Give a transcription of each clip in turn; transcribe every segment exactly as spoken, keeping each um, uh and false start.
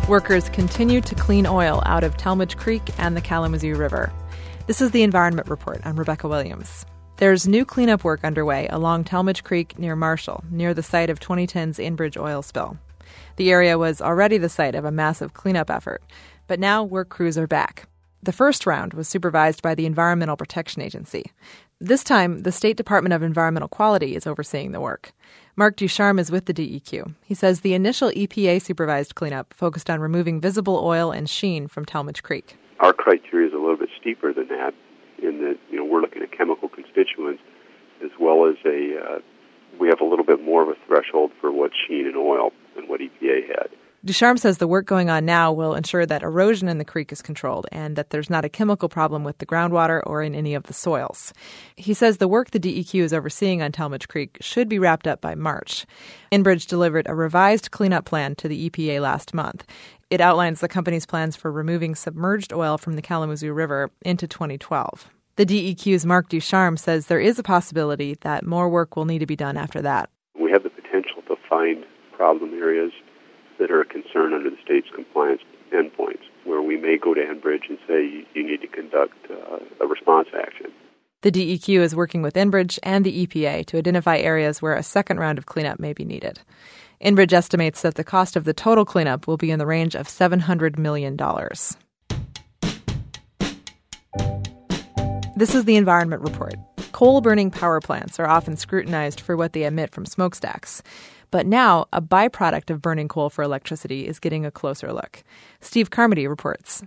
Workers continue to clean oil out of Talmadge Creek and the Kalamazoo River. This is the Environment Report. I'm Rebecca Williams. There's new cleanup work underway along Talmadge Creek near Marshall, near the site of twenty ten's Enbridge oil spill. The area was already the site of a massive cleanup effort, but now work crews are back. The first round was supervised by the Environmental Protection Agency. This time, the State Department of Environmental Quality is overseeing the work. Mark Ducharme is with the D E Q. He says the initial E P A-supervised cleanup focused on removing visible oil and sheen from Talmadge Creek. Our criteria is a little bit steeper than that, in that you know we're looking at chemical constituents as well as a uh, we have a little bit more of a threshold for what's sheen and oil than what E P A had. Ducharme says the work going on now will ensure that erosion in the creek is controlled and that there's not a chemical problem with the groundwater or in any of the soils. He says the work the D E Q is overseeing on Talmadge Creek should be wrapped up by March. Enbridge delivered a revised cleanup plan to the E P A last month. It outlines the company's plans for removing submerged oil from the Kalamazoo River into twenty twelve. The D E Q's Mark Ducharme says there is a possibility that more work will need to be done after that. We have the potential to find problem areas that are a concern under the state's compliance endpoints, where we may go to Enbridge and say you need to conduct uh, a response action. The D E Q is working with Enbridge and the E P A to identify areas where a second round of cleanup may be needed. Enbridge estimates that the cost of the total cleanup will be in the range of seven hundred million dollars. This is the Environment Report. Coal-burning power plants are often scrutinized for what they emit from smokestacks. But now, a byproduct of burning coal for electricity is getting a closer look. Steve Carmody reports.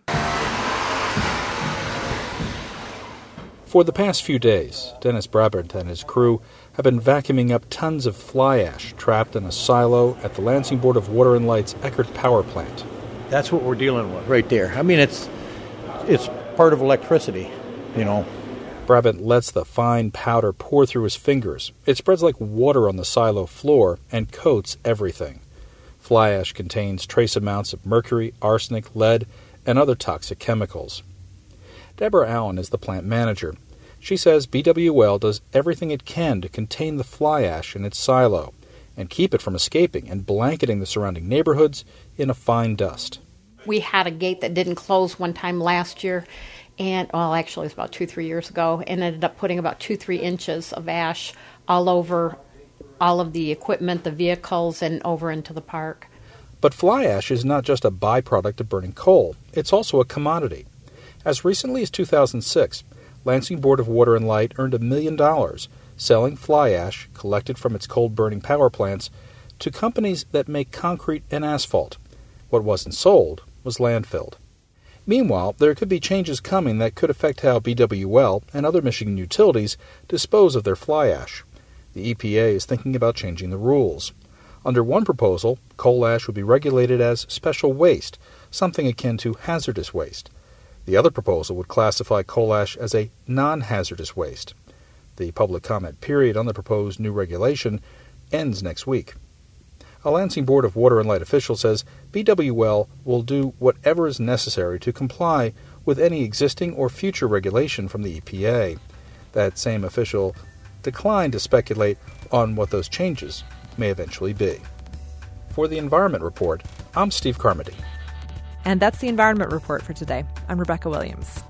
For the past few days, Dennis Brabant and his crew have been vacuuming up tons of fly ash trapped in a silo at the Lansing Board of Water and Light's Eckerd Power Plant. That's what we're dealing with right there. I mean, it's it's part of electricity, you know. Brabant lets the fine powder pour through his fingers. It spreads like water on the silo floor and coats everything. Fly ash contains trace amounts of mercury, arsenic, lead, and other toxic chemicals. Deborah Allen is the plant manager. She says B W L does everything it can to contain the fly ash in its silo and keep it from escaping and blanketing the surrounding neighborhoods in a fine dust. We had a gate that didn't close one time last year, and well, actually it was about two, three years ago, and ended up putting about two, three inches of ash all over all of the equipment, the vehicles, and over into the park. But fly ash is not just a byproduct of burning coal. It's also a commodity. As recently as two thousand six, Lansing Board of Water and Light earned a million dollars selling fly ash collected from its coal-burning power plants to companies that make concrete and asphalt. What wasn't sold was landfilled. Meanwhile, there could be changes coming that could affect how B W L and other Michigan utilities dispose of their fly ash. The E P A is thinking about changing the rules. Under one proposal, coal ash would be regulated as special waste, something akin to hazardous waste. The other proposal would classify coal ash as a non-hazardous waste. The public comment period on the proposed new regulation ends next week. A Lansing Board of Water and Light official says B W L will do whatever is necessary to comply with any existing or future regulation from the E P A. That same official declined to speculate on what those changes may eventually be. For the Environment Report, I'm Steve Carmody. And that's the Environment Report for today. I'm Rebecca Williams.